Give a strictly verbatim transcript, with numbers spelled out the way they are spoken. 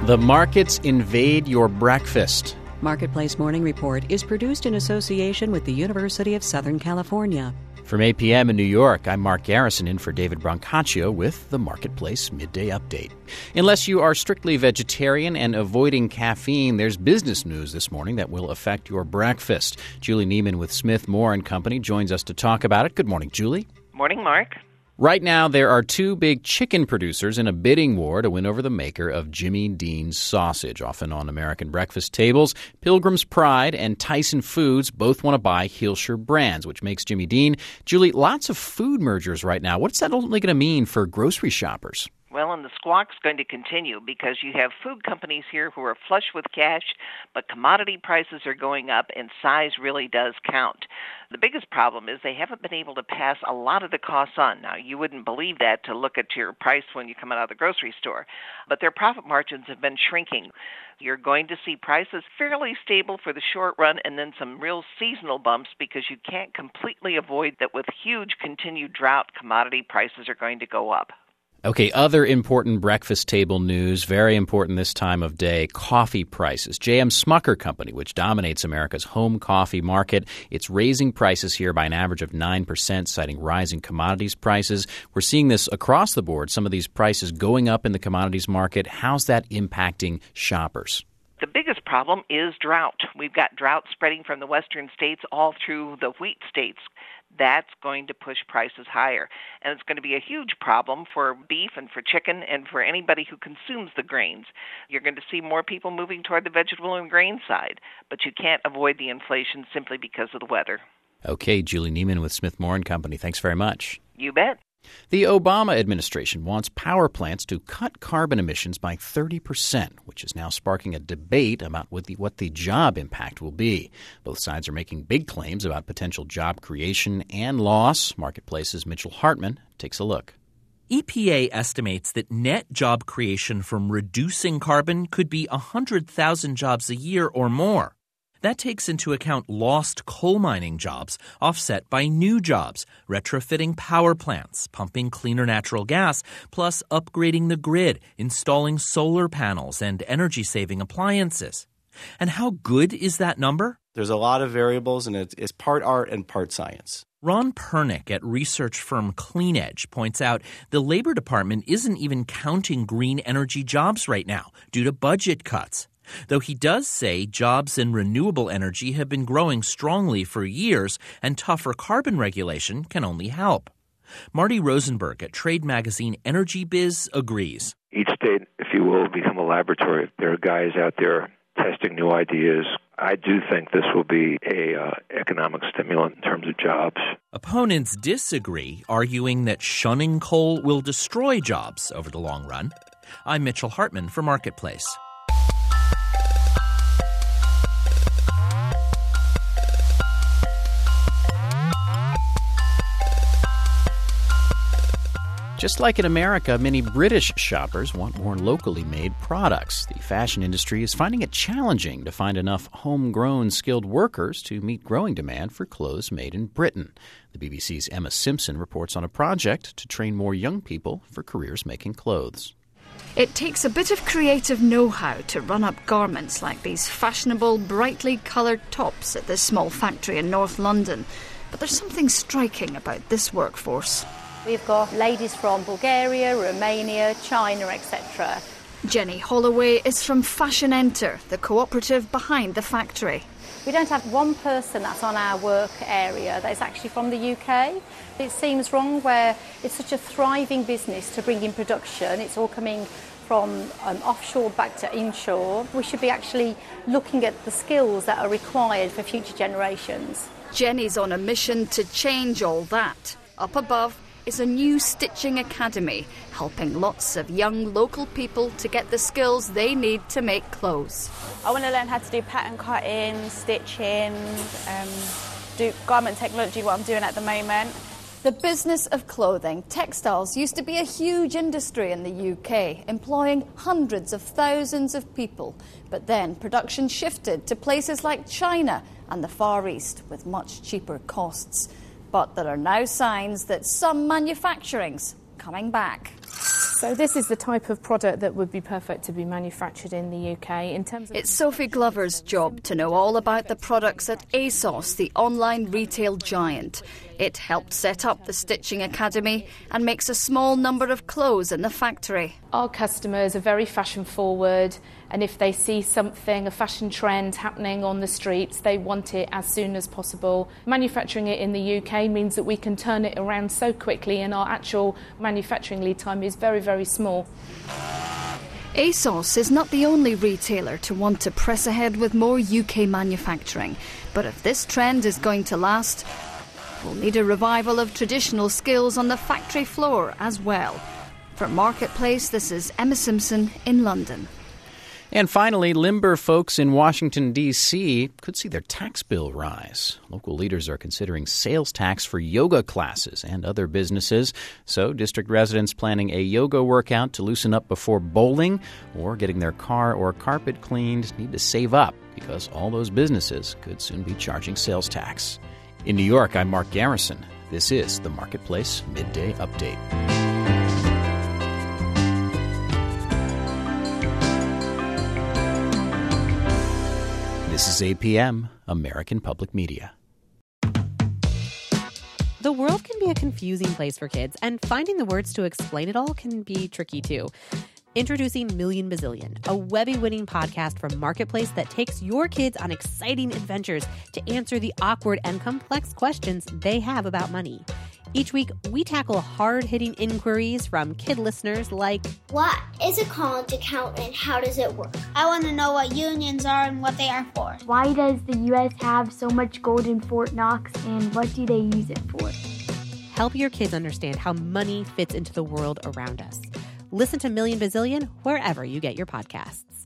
The markets invade your breakfast. Marketplace Morning Report is produced in association with the University of Southern California. From eight p.m. in New York, I'm Mark Garrison in for David Brancaccio with the Marketplace Midday Update. Unless you are strictly vegetarian and avoiding caffeine, there's business news this morning that will affect your breakfast. Julie Neiman with Smith Moore and Company joins us to talk about it. Good morning, Julie. Morning, Mark. Right now, there are two big chicken producers in a bidding war to win over the maker of Jimmy Dean's sausage, often on American breakfast tables. Pilgrim's Pride and Tyson Foods both want to buy Hilscher Brands, which makes Jimmy Dean. Julie, lots of food mergers right now. What's that ultimately going to mean for grocery shoppers? Well, and the squawk's going to continue because you have food companies here who are flush with cash, but commodity prices are going up and size really does count. The biggest problem is they haven't been able to pass a lot of the costs on. Now, you wouldn't believe that to look at your price when you come out of the grocery store, but their profit margins have been shrinking. You're going to see prices fairly stable for the short run and then some real seasonal bumps because you can't completely avoid that with huge continued drought, commodity prices are going to go up. Okay, other important breakfast table news, very important this time of day, coffee prices. J M Smucker Company, which dominates America's home coffee market, it's raising prices here by an average of nine percent, citing rising commodities prices. We're seeing this across the board, some of these prices going up in the commodities market. How's that impacting shoppers? The biggest problem is drought. We've got drought spreading from the western states all through the wheat states. That's going to push prices higher. And it's going to be a huge problem for beef and for chicken and for anybody who consumes the grains. You're going to see more people moving toward the vegetable and grain side, but you can't avoid the inflation simply because of the weather. Okay, Julie Neiman with Smith Moore and Company. Thanks very much. You bet. The Obama administration wants power plants to cut carbon emissions by thirty percent, which is now sparking a debate about what the, what the job impact will be. Both sides are making big claims about potential job creation and loss. Marketplace's Mitchell Hartman takes a look. E P A estimates that net job creation from reducing carbon could be one hundred thousand jobs a year or more. That takes into account lost coal mining jobs, offset by new jobs, retrofitting power plants, pumping cleaner natural gas, plus upgrading the grid, installing solar panels and energy-saving appliances. And how good is that number? There's a lot of variables, and it's, it's part art and part science. Ron Pernick at research firm CleanEdge points out the Labor Department isn't even counting green energy jobs right now due to budget cuts. Though he does say jobs in renewable energy have been growing strongly for years and tougher carbon regulation can only help. Marty Rosenberg at trade magazine Energy Biz agrees. Each state, if you will, will become a laboratory. There are guys out there testing new ideas. I do think this will be a uh, economic stimulant in terms of jobs. Opponents disagree, arguing that shunning coal will destroy jobs over the long run. I'm Mitchell Hartman for Marketplace. Just like in America, many British shoppers want more locally made products. The fashion industry is finding it challenging to find enough homegrown skilled workers to meet growing demand for clothes made in Britain. The B B C's Emma Simpson reports on a project to train more young people for careers making clothes. It takes a bit of creative know-how to run up garments like these fashionable, brightly coloured tops at this small factory in North London. But there's something striking about this workforce. We've got ladies from Bulgaria, Romania, China, et cetera. Jenny Holloway is from Fashion Enter, the cooperative behind the factory. We don't have one person that's on our work area that is actually from the U K. It seems wrong where it's such a thriving business to bring in production. It's all coming from um, offshore back to inshore. We should be actually looking at the skills that are required for future generations. Jenny's on a mission to change all that. Up above is a new stitching academy, helping lots of young local people to get the skills they need to make clothes. I want to learn how to do pattern cutting, stitching, um, do garment technology, what I'm doing at the moment. The business of clothing, textiles, used to be a huge industry in the U K, employing hundreds of thousands of people. But then production shifted to places like China and the Far East with much cheaper costs. But there are now signs that some manufacturing's coming back. So this is the type of product that would be perfect to be manufactured in the U K. In terms of It's Sophie Glover's job to know all about the products at ASOS, the online retail giant. It helped set up the Stitching Academy and makes a small number of clothes in the factory. Our customers are very fashion forward, and if they see something, a fashion trend happening on the streets, they want it as soon as possible. Manufacturing it in the U K means that we can turn it around so quickly, and our actual manufacturing lead time is very, very small. ASOS is not the only retailer to want to press ahead with more U K manufacturing. But if this trend is going to last, we'll need a revival of traditional skills on the factory floor as well. For Marketplace, this is Emma Simpson in London. And finally, Limber folks in Washington, D C could see their tax bill rise. Local leaders are considering sales tax for yoga classes and other businesses. So district residents planning a yoga workout to loosen up before bowling or getting their car or carpet cleaned need to save up because all those businesses could soon be charging sales tax. In New York, I'm Mark Garrison. This is the Marketplace Midday Update. This is A P M, American Public Media. The world can be a confusing place for kids, and finding the words to explain it all can be tricky too. Introducing Million Bazillion, a Webby-winning podcast from Marketplace that takes your kids on exciting adventures to answer the awkward and complex questions they have about money. Each week, we tackle hard-hitting inquiries from kid listeners like, what is a college account and how does it work? I want to know what unions are and what they are for. Why does the U S have so much gold in Fort Knox and what do they use it for? Help your kids understand how money fits into the world around us. Listen to Million Bazillion wherever you get your podcasts.